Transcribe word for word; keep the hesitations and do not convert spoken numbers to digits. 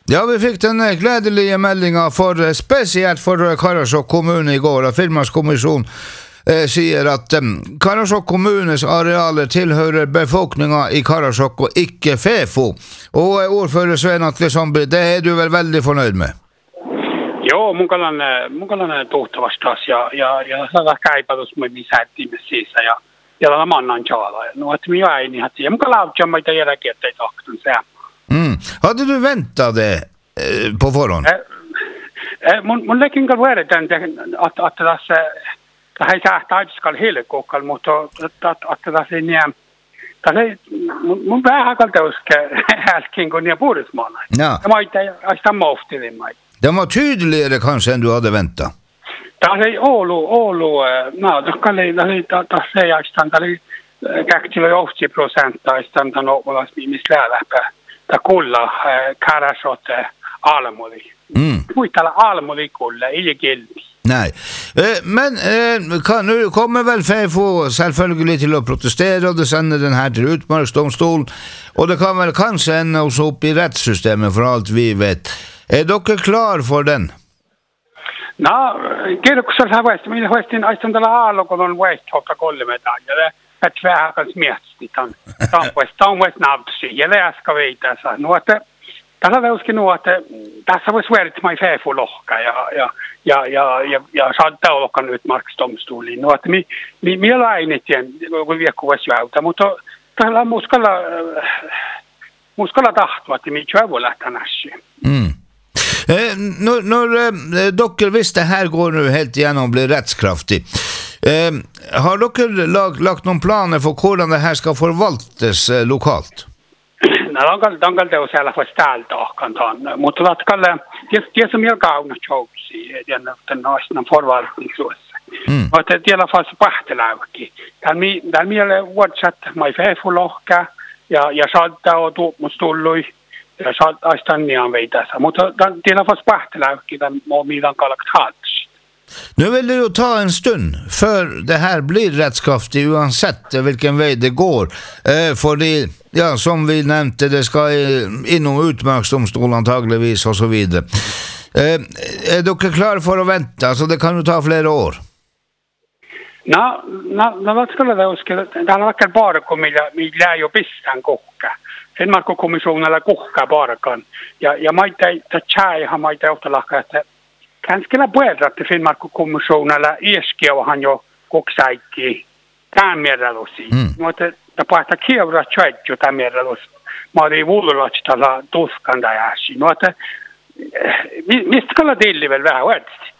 Ja, vi fick den glädjeliga meldingen för speciellt för Karasjok kommun igår. Finnmarkskommission eh, säger att eh, Karasjok kommunens arealer tillhör befolkningen i Karasjok och icke Fefo. Och eh, ordförande Sven Atlesson, det är du väl väldigt förnöjd med? Joo, mun kallan, mun kallan tuhtavastas ja, ja, ja saada käipätus me misättiin siisa ja ja la mannan tjala. No att mi jäi niin hati. Mun kallan jamma itä jälkeen ei tahtun se. Mm. Hade du väntat det eh, på förhand? Eh, eh, mun mun lekin kal vere den att att tässä det här sähtä aiskal helkokkal mutta att att att tässä niin Tälle mun vähän kalta uske häskin kun ja puhdismaana. Ja. Ja mä itä aista moftilin mai. Den var tydligare kanske än du hade väntat. Tämä ei Oulu, Oulu, no, tässä oli, tässä ei aistaan, tämä oli käksillä yhdeksänkymmentä prosenttia, aistaan tämän Oulas missä lähdäpä, tämä kulla, Karasjok, Almoli. Mm. Muistella Almoli kulla, ei kilpi. Nej, eh, men eh, kan, nu kommer väl Fefo selvfølgelig till att protestera och det sänder den här till utmarksdomstol och det kan väl kanske ända oss upp i rättssystemet för allt vi vet. Är dock klar för den? No, kerroksel sä väistä, minä väistin aistan tällä aallokon on väistolta kolmetaan, ja det är tväärkas mietsti, tämän on väist navtsi, ja det äska veitänsä. No, että tällä veuskin nuo, että tässä voisi värit mai Fefo lohka, ja, ja, ja, ja, ja, ja saattaa olla nyt marksdomstooliin. No, että mi, mi, mi lainitien, kun viekku voisi jäytä, mutta tällä on muskalla, muskalla tahtoa, että mi tjää voi lähteä nässiin. Mm. Eh, när när eh, docker visst det här går nu helt igenom blir rättskraftig. Eh, har docker lag, lagt någon planer för hur det här ska förvaltas eh, lokalt? Nej, de kan de kan det också alla för stälta kan ta. Mutta latkalle det det som jag gav något chocks i den den nästan förvaltningsråd. Mm. Och det i alla fall så pahtelauki. Kan mi där mi är WhatsApp my Fefo lohka ja ja saattaa och då måste tullui. Ja saat aistan nian veitässä, mutta det är fast pahtelauki den må midan kalakt hals. Nu vill det ju ta en stund för det här blir rättskraftigt oavsett vilken väg det går. Eh, för det, ja, som vi nämnde, det ska inom utmarksdomstol antagligen och så vidare. Eh, är du klar för att vänta? Så det kan ju ta flera år. No, no, no, vad skulle det uskalla? Det har varit bara kommit millä jo pistan kokka. Finnmarkskommissionella kokka bara kan. Ja ja maita ta chai ha maita ottalaka että kanskella puolta että Finnmarkskommissionella iskeuhan jo koksaikki kaameralusi. Mutta tapahtuu kievra chaitju kameralus. Mari vuululastalla tuskanda ja si. Mutta mistä kalla tilli väl vähän